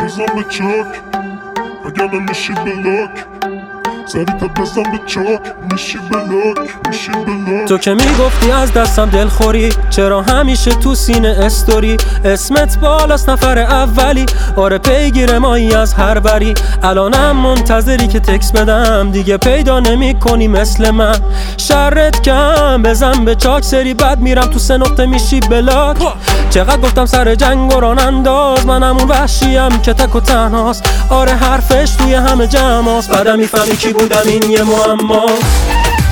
بزن به چاک وگرنه میشی بلاک، سریع‌تر بزن به چاک میشی بلاک، میشی بلاک. تو که میگفتی از دستم دلخوری، چرا همیشه تو سینه استوری؟ اسمت بالاست نفر اولی، آره پیگیر مایی از هر وری. الانم منتظری که تکس بدم، دیگه پیدا نمی کنی مثل من. شرت کم بزن به چاک، سری بعد میرم تو 3 نقطه میشی بلاک. چقدر گفتم سر جنگ و ران انداز، منم اون وحشیم که تک و تنهاست. آره حرفش توی همه جمعاست، بعدم میفهمی کی بودم، این یه معماست.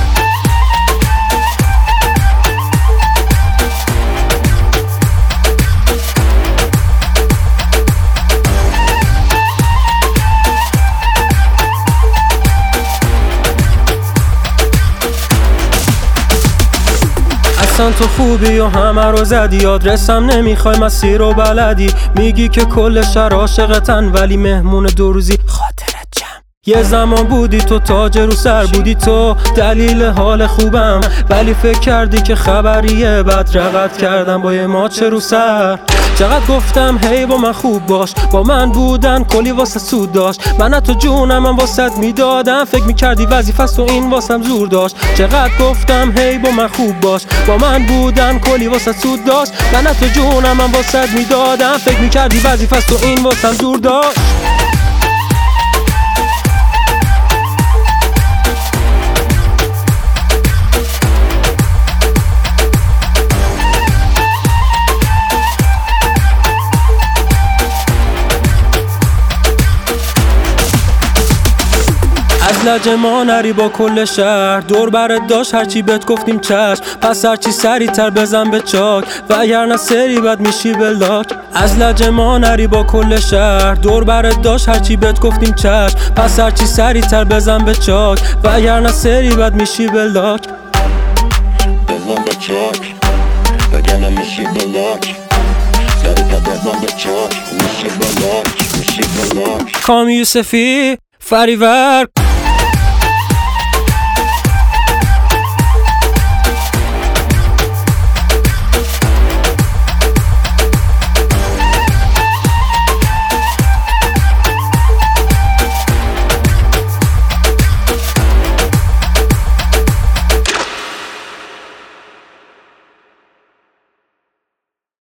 اصلا تو خوبی و همه رو زدی، آدرسم نمیخوای مسیر رو بلدی. میگی که کل شهر عاشقتن ولی مهمون 2 روزی خاطرت جمع. یه زمان بودی تو تاج رو سر، بودی تو دلیل حال خوبم، ولی فکر کردی که خبریه. بعد رقت کردم با یه ماچ رو سر. چقدر گفتم هی با من خوب باش، با من بودن کلی واسه سود داشت. من تو جونم من واسط میدادم، فکر میکردی وظیفه‌ست و این واسم زور داشت. چقدر گفتم هی با من خوب باش، با من بودن کلی واسه سود داشت. من تو جونم من واسط میدادم، فکر میکردی وظیفه‌ست و این واسم زور داشت. از لج ما نری با کل شهر، دور برت داشت هرچی بهت گفتیم چشم. پس هرچی سریع‌تر بزن به چاک، وگرنه سری بد میشی بلاک. از لج ما نری با کل شهر، دور برت داشت هرچی بهت گفتیم چشم. پس هرچی سریع‌تر بزن به چاک، وگرنه سری بد میشی بلاک. بزن به چاک وگرنه میشی بلاک، سریع‌تر بزن به چاک میشی بلاک، میشی بلاک. کامی یوسفی فریور.